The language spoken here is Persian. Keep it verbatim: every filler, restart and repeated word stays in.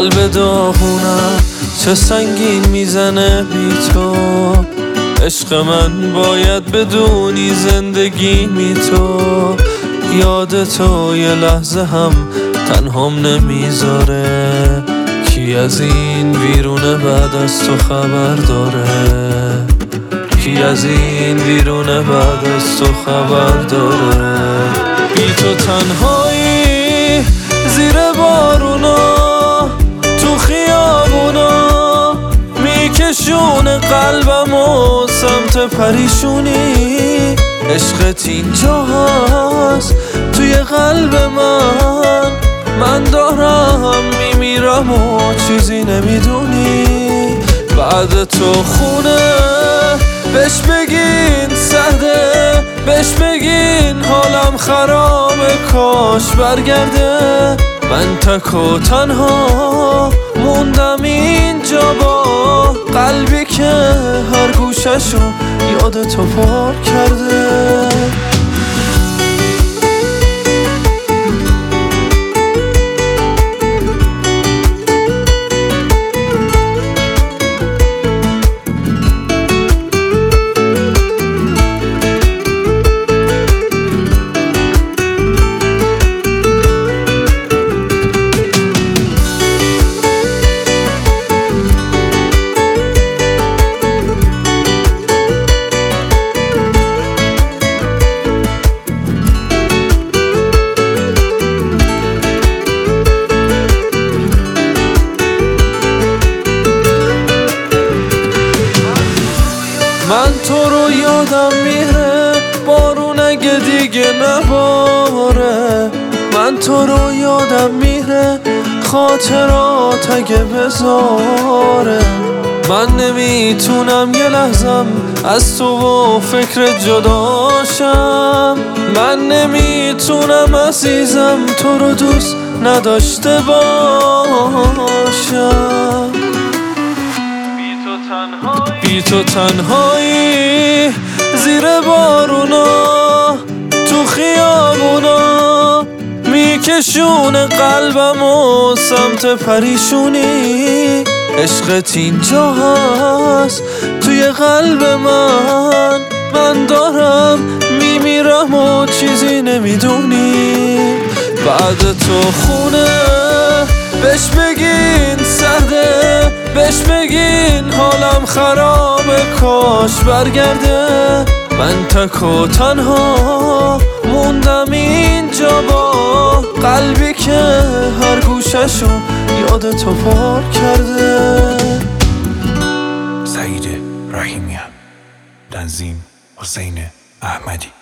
قلب داغونم چه سنگین میزنه بی تو. عشق من باید بدونی زندگی می تو. یاد تو یه لحظه هم تنهام نمیذاره. کی از این ویرونه بعد از تو خبر داره؟ کی از این ویرونه بعد از تو خبر داره؟ بی تو تنهایی زیر بارونا تو خیابونا میکشونه قلبمو سمت پریشونی. عشقت اینجا هست توی قلب من، من دارم میمیرم و چیزی نمیدونی. بعد تو خونه بهش بگین سرده، بهش بگین حالم خرابه کاش برگرده. من تک و تنها موندم اینجا با قلبی که هر گوششو یاد تو پر کرده. من تو رو یادم میره بارون اگه دیگه نباره. من تو رو یادم میره خاطرات اگه بذاره. من نمیتونم یه لحظم از تو و فکر جداشم. من نمیتونم عزیزم تو رو دوست نداشته باشم. بی تو تنهایی زیر بارونا تو خیابونا میکشونه قلبمو سمت پریشونی. عشقت اینجا هست توی قلب من، من دارم میمیرم و چیزی نمیدونی. بعد تو خونه بهش بگین سرده، بهش بگین حالم خرابه کاش برگرده. من تک و تنها موندم اینجا با قلبی که هر گوششو یاد تو پر کرده. سعید رحیمیان، تنظیم حسین احمدی.